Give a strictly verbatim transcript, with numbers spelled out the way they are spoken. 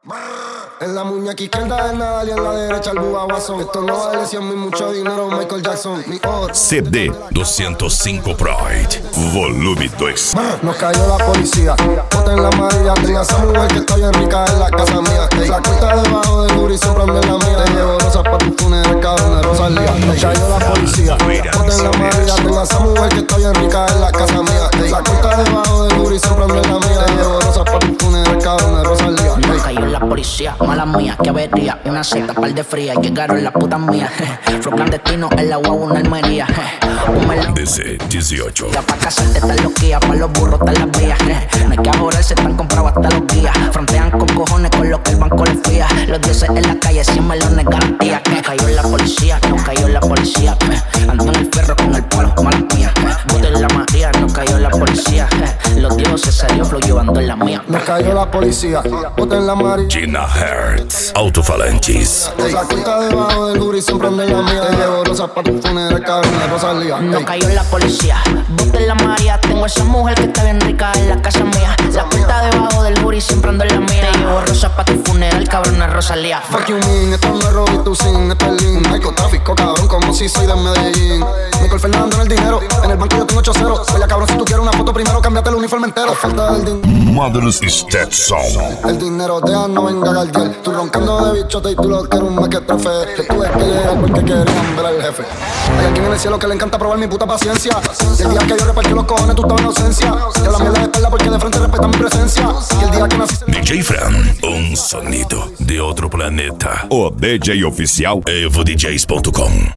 En la muñeca izquierda el Nadal y en la derecha el Bubba Watson. Esto no vale cien mil, mucho dinero, Michael Jackson. Mi oro. C D duzentos e cinco Pride, volume dois. Nos cayó la policía, bota en la María. Tenga esa mujer que está bien rica en la casa mía. La corta debajo del booty, siempre anda en la mía. Te llevo rosas pa' tu funeral, cabrón, de Rosalía. Nos cayó la policía, bota en la María. Tenga esa mujer que está bien rica en la casa mía. La corta debajo del booty, siempre anda en la mía. Te llevo rosas pa' tu funeral, cabrón, de Rosalía. Nos cayó la policía, mala mía, que avería. Una seta, par de fría, llegaron las putas mías. Fue clandestino en la guagua, una almería. Un melón. D C dieciocho. Ya pa' casarte están los guías, pa' los burros están las vías. No hay que ajorarse, están comprados hasta los guías. Frontean con cojones con lo que el banco les fía. Los dioses en la calle, cien melones garantía. Nos cayó la policía, nos cayó la policía. Ando en el ferro con el palo, mala mía. Bote en la María, nos cayó la policía. Los dioses salió flow llevando en la mía. Nos cayó la policía, bota en la María. Gina Hertz, Autofalanges. La corta debajo del booty, siempre anda en la mía. Te llevo rosas pa' tu funeral, cabrón, de Rosalía. No cayó la policía, bote en la María. Tengo esa mujer que está bien rica en la casa mía. La puerta debajo del booty, siempre ando en la mía. Te llevo rosas pa' tu funeral, cabrón, es Rosalía. Fuck you mean, esto no es Robbie, tú sin, esto es Lean. Narcotráfico, cabrón, como si soy de Medellín. Michael Fernando en el dinero, en el banco yo tengo ocho ceros. Oye, cabrón, si tú quieres una foto primero, cámbiate el uniforme entero. Falta del dinero. Motherless Stetson. El dinero deja, no venga a galdear. Tú roncando de bichote y tú lo quieres un mequetrefe. Que tuve que llegar porque querían ver al jefe. Hay alguien en el cielo que le encanta probar mi puta paciencia. Y el día que yo repartí los cojones, tú estabas en ausencia. Te hablan mierda de espalda porque de frente respetan mi presencia. Y el día que nací... D J Fran, um sonido de outro planeta. O D J oficial evo d js ponto com.